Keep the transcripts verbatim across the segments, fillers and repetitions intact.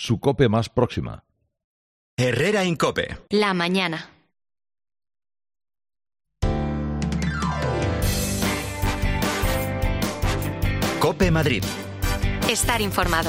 su COPE más próxima. Herrera Incope. La mañana. COPE Madrid. Estar informado.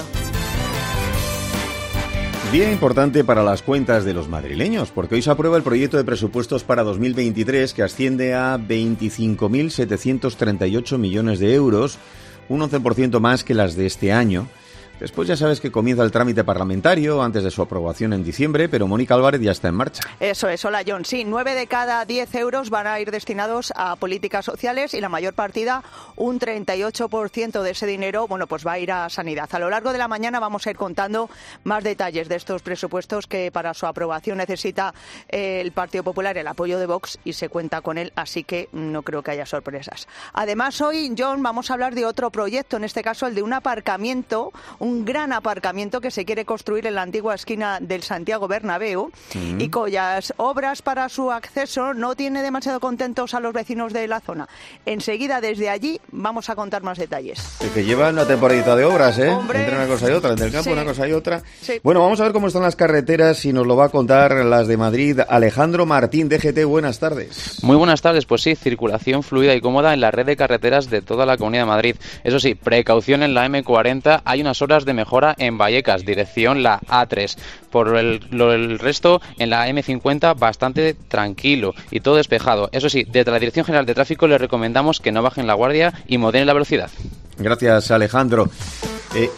Día importante para las cuentas de los madrileños, porque hoy se aprueba el proyecto de presupuestos para dos mil veintitrés, que asciende a veinticinco mil setecientos treinta y ocho millones de euros, un once por ciento más que las de este año. Después ya sabes que comienza el trámite parlamentario antes de su aprobación en diciembre, pero Mónica Álvarez ya está en marcha. Eso es, hola John. Sí, nueve de cada diez euros van a ir destinados a políticas sociales y la mayor partida, un treinta y ocho por ciento de ese dinero, bueno, pues va a ir a sanidad. A lo largo de la mañana vamos a ir contando más detalles de estos presupuestos que para su aprobación necesita el Partido Popular el apoyo de Vox y se cuenta con él, así que no creo que haya sorpresas. Además, hoy, John, vamos a hablar de otro proyecto, en este caso el de un aparcamiento, un gran aparcamiento que se quiere construir en la antigua esquina del Santiago Bernabéu mm. y cuyas obras para su acceso no tiene demasiado contentos a los vecinos de la zona. Enseguida, desde allí, vamos a contar más detalles. El que lleva una temporadita de obras, ¿eh? Hombre, entre una cosa y otra, entre el campo sí. una cosa y otra. Sí. Bueno, vamos a ver cómo están las carreteras y nos lo va a contar las de Madrid. Alejandro Martín, D G T, buenas tardes. Muy buenas tardes, pues sí, circulación fluida y cómoda en la red de carreteras de toda la Comunidad de Madrid. Eso sí, precaución en la eme cuarenta, hay unas horas de mejora en Vallecas, dirección la a tres. Por el, lo, el resto, en la eme cincuenta, bastante tranquilo y todo despejado. Eso sí, desde la Dirección General de Tráfico les recomendamos que no bajen la guardia y moderen la velocidad. Gracias, Alejandro. Eh,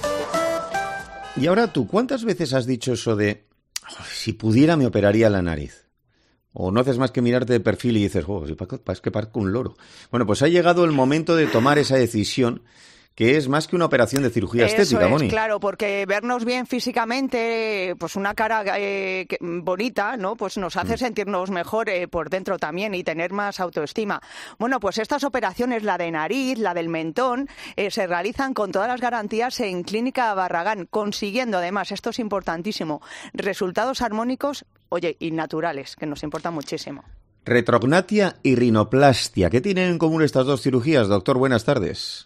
y ahora tú, ¿cuántas veces has dicho eso de oh, si pudiera me operaría la nariz? O no haces más que mirarte de perfil y dices, oh, es que parezco un loro. Bueno, pues ha llegado el momento de tomar esa decisión, que es más que una operación de cirugía Eso estética, es, Moni. Claro, porque vernos bien físicamente, pues una cara eh, que, bonita, ¿no? Pues nos hace mm. sentirnos mejor eh, por dentro también y tener más autoestima. Bueno, pues estas operaciones, la de nariz, la del mentón, eh, se realizan con todas las garantías en Clínica Barragán, consiguiendo además, esto es importantísimo, resultados armónicos, oye, y naturales, que nos importa muchísimo. Retrognatia y rinoplastia. ¿Qué tienen en común estas dos cirugías, doctor? Buenas tardes.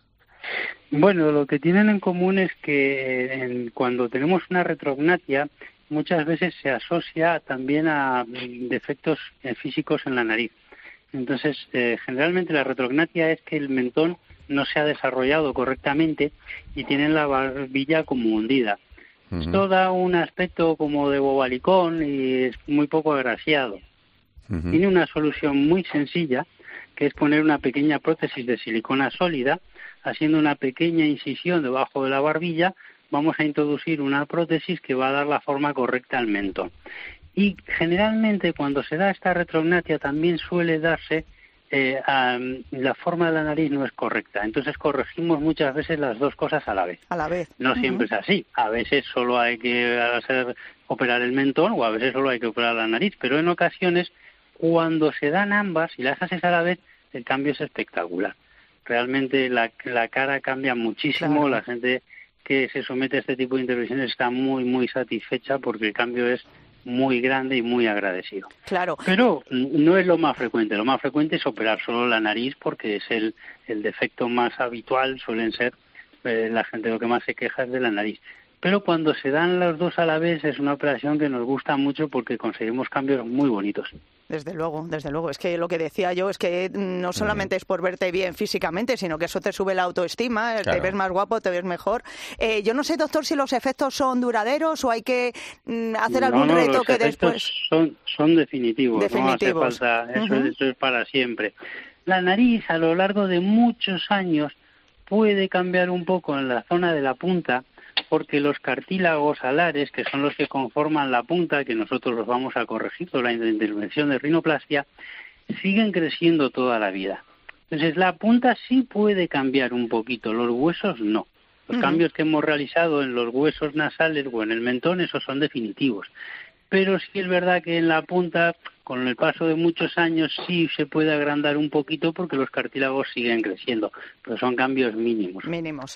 Bueno, lo que tienen en común es que en, cuando tenemos una retrognatia, muchas veces se asocia también a defectos eh, físicos en la nariz. Entonces, eh, generalmente la retrognatia es que el mentón no se ha desarrollado correctamente y tienen la barbilla como hundida. Uh-huh. Esto da un aspecto como de bobalicón y es muy poco agraciado. Uh-huh. Tiene una solución muy sencilla, que es poner una pequeña prótesis de silicona sólida. Haciendo una pequeña incisión debajo de la barbilla, vamos a introducir una prótesis que va a dar la forma correcta al mentón. Y generalmente cuando se da esta retrognatia también suele darse eh, a, la forma de la nariz no es correcta. Entonces corregimos muchas veces las dos cosas a la vez. A la vez. No uh-huh. siempre es así. A veces solo hay que hacer operar el mentón o a veces solo hay que operar la nariz. Pero en ocasiones, cuando se dan ambas y las haces a la vez, el cambio es espectacular. Realmente la, la cara cambia muchísimo, claro. La gente que se somete a este tipo de intervenciones está muy, muy satisfecha porque el cambio es muy grande y muy agradecido. Claro. Pero no es lo más frecuente, lo más frecuente es operar solo la nariz porque es el, el defecto más habitual, suelen ser, eh, la gente lo que más se queja es de la nariz. Pero cuando se dan los dos a la vez es una operación que nos gusta mucho porque conseguimos cambios muy bonitos. Desde luego, desde luego. Es que lo que decía yo es que no solamente es por verte bien físicamente, sino que eso te sube la autoestima, claro. Te ves más guapo, te ves mejor. Eh, yo no sé, doctor, si los efectos son duraderos o hay que mm, hacer algún no, no, reto los que efectos después... son, son definitivos, definitivos. No hace falta, eso, Uh-huh. eso es para siempre. La nariz a lo largo de muchos años puede cambiar un poco en la zona de la punta, porque los cartílagos alares, que son los que conforman la punta, que nosotros los vamos a corregir con la intervención de rinoplastia, siguen creciendo toda la vida. Entonces, la punta sí puede cambiar un poquito, los huesos no. Los uh-huh. cambios que hemos realizado en los huesos nasales o en el mentón, esos son definitivos. Pero sí es verdad que en la punta, con el paso de muchos años, sí se puede agrandar un poquito porque los cartílagos siguen creciendo, pero son cambios mínimos. Mínimos.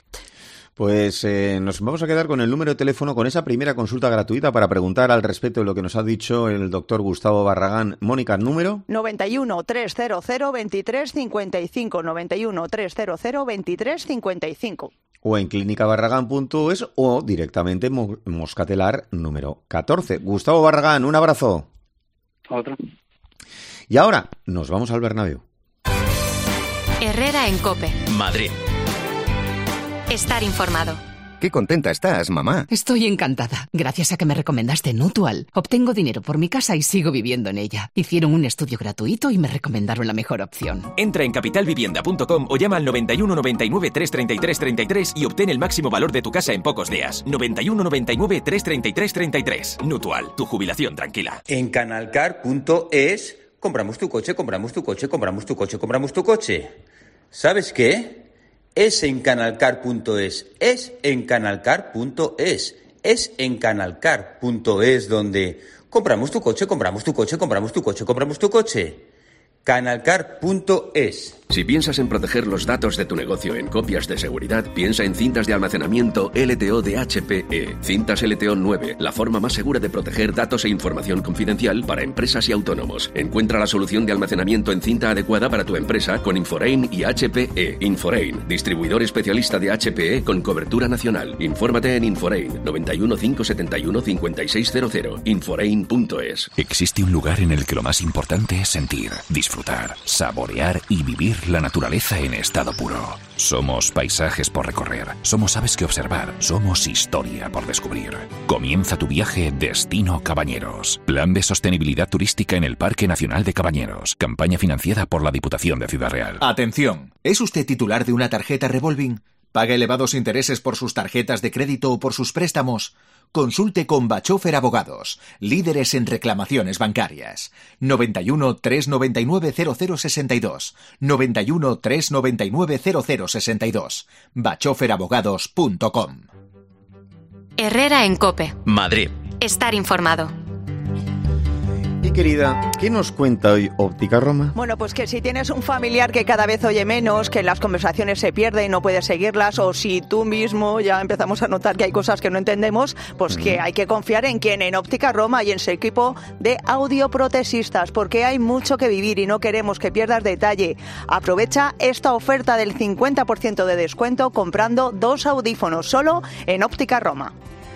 Pues eh, nos vamos a quedar con el número de teléfono, con esa primera consulta gratuita para preguntar al respecto de lo que nos ha dicho el doctor Gustavo Barragán. Mónica, ¿número? noventa y uno, trescientos, veintitrés cincuenta y cinco, noventa y uno, trescientos, veintitrés cincuenta y cinco. o en clínica barragán punto es o directamente en Moscatelar número catorce. Gustavo Barragán, un abrazo. Otro. Y ahora nos vamos al Bernabéu. Herrera en COPE. Madrid. Estar informado. Qué contenta estás, mamá. Estoy encantada. Gracias a que me recomendaste Mutual, obtengo dinero por mi casa y sigo viviendo en ella. Hicieron un estudio gratuito y me recomendaron la mejor opción. Entra en capital vivienda punto com o llama al noventa y uno noventa y nueve trescientos treinta y tres treinta y tres y obtén el máximo valor de tu casa en pocos días. noventa y uno noventa y nueve trescientos treinta y tres treinta y tres. Mutual, tu jubilación tranquila. En canalcar punto es compramos tu coche, compramos tu coche, compramos tu coche, compramos tu coche. ¿Sabes qué? Es en canalcar punto es, es en canalcar punto es, es en canalcar punto es donde compramos tu coche, compramos tu coche, compramos tu coche, compramos tu coche. canalcar punto es. Si piensas en proteger los datos de tu negocio en copias de seguridad, piensa en cintas de almacenamiento L T O de H P E. Cintas L T O nueve, la forma más segura de proteger datos e información confidencial para empresas y autónomos. Encuentra la solución de almacenamiento en cinta adecuada para tu empresa con Inforein y H P E. Inforein, distribuidor especialista de H P E con cobertura nacional. Infórmate en Inforein, noventa y uno cinco setenta y uno cincuenta y seis cero cero. Inforein punto es. Existe un lugar en el que lo más importante es sentir, disfrutar, saborear y vivir la naturaleza en estado puro. Somos paisajes por recorrer, somos aves que observar, somos historia por descubrir. Comienza tu viaje Destino Cabañeros. Plan de sostenibilidad turística en el Parque Nacional de Cabañeros. Campaña financiada por la Diputación de Ciudad Real. Atención, ¿es usted titular de una tarjeta revolving? ¿Paga elevados intereses por sus tarjetas de crédito o por sus préstamos? Consulte con Bachofer Abogados, líderes en reclamaciones bancarias. noventa y uno, trescientos noventa y nueve, cero cero sesenta y dos. noventa y uno, trescientos noventa y nueve, cero cero sesenta y dos. bachofer abogados punto com. Herrera en COPE. Madrid. Estar informado. Y querida, ¿qué nos cuenta hoy Óptica Roma? Bueno, pues que si tienes un familiar que cada vez oye menos, que las conversaciones se pierden y no puedes seguirlas, o si tú mismo ya empezamos a notar que hay cosas que no entendemos, pues mm. que hay que confiar en quien, en Óptica Roma y en su equipo de audioprotesistas, porque hay mucho que vivir y no queremos que pierdas detalle. Aprovecha esta oferta del cincuenta por ciento de descuento comprando dos audífonos solo en Óptica Roma.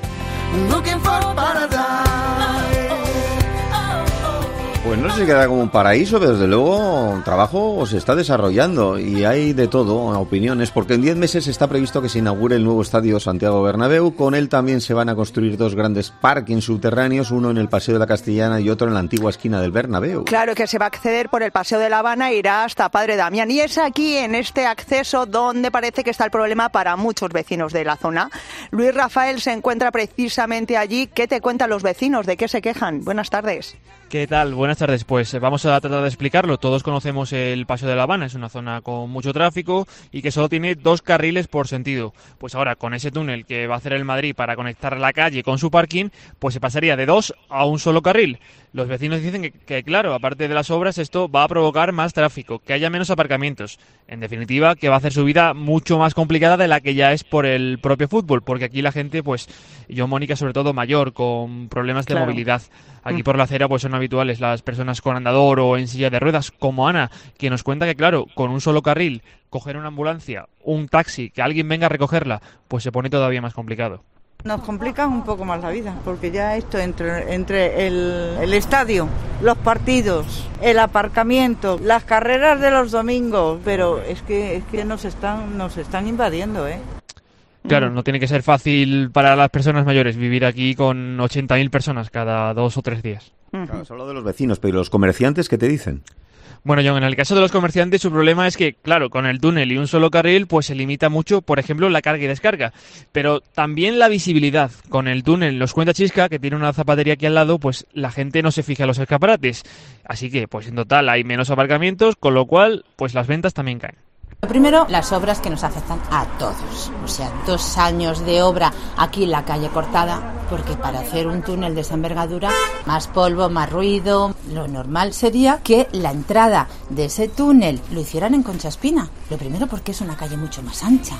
Pues no sé si queda como un paraíso, pero desde luego el trabajo se está desarrollando y hay de todo, opiniones, porque en diez meses está previsto que se inaugure el nuevo estadio Santiago Bernabéu. Con él también se van a construir dos grandes parkings subterráneos, uno en el Paseo de la Castellana y otro en la antigua esquina del Bernabéu. Claro que se va a acceder por el Paseo de la Habana e irá hasta Padre Damián. Y es aquí, en este acceso, donde parece que está el problema para muchos vecinos de la zona. Luis Rafael se encuentra precisamente allí. ¿Qué te cuentan los vecinos? ¿De qué se quejan? Buenas tardes. ¿Qué tal? Buenas tardes. Pues vamos a tratar de explicarlo. Todos conocemos el Paseo de la Habana, es una zona con mucho tráfico y que solo tiene dos carriles por sentido. Pues ahora, con ese túnel que va a hacer el Madrid para conectar la calle con su parking, pues se pasaría de dos a un solo carril. Los vecinos dicen que, que, claro, aparte de las obras, esto va a provocar más tráfico, que haya menos aparcamientos. En definitiva, que va a hacer su vida mucho más complicada de la que ya es por el propio fútbol, porque aquí la gente, pues, yo, Mónica, sobre todo mayor, con problemas de claro. movilidad. Aquí por la acera pues son habituales las personas con andador o en silla de ruedas, como Ana, que nos cuenta que, claro, con un solo carril, coger una ambulancia, un taxi, que alguien venga a recogerla, pues se pone todavía más complicado. Nos complica un poco más la vida, porque ya esto entre, entre el, el estadio, los partidos, el aparcamiento, las carreras de los domingos, pero es que, es que nos están, nos están invadiendo, ¿eh? Claro, no tiene que ser fácil para las personas mayores vivir aquí con ochenta mil personas cada dos o tres días. Claro, has hablado de los vecinos, pero ¿y los comerciantes qué te dicen? Bueno, John, en el caso de los comerciantes su problema es que, claro, con el túnel y un solo carril, pues se limita mucho, por ejemplo, la carga y descarga. Pero también la visibilidad. Con el túnel, los cuenta Chisca, que tiene una zapatería aquí al lado, pues la gente no se fija en los escaparates. Así que, pues en total hay menos aparcamientos, con lo cual, pues las ventas también caen. Lo primero, las obras que nos afectan a todos. O sea, dos años de obra aquí en la calle cortada, porque para hacer un túnel de esa envergadura, más polvo, más ruido. Lo normal sería que la entrada de ese túnel lo hicieran en Concha Espina. Lo primero porque es una calle mucho más ancha.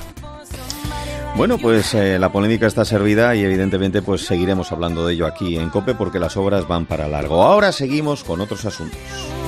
Bueno, pues eh, la polémica está servida y evidentemente pues seguiremos hablando de ello aquí en COPE porque las obras van para largo. Ahora seguimos con otros asuntos.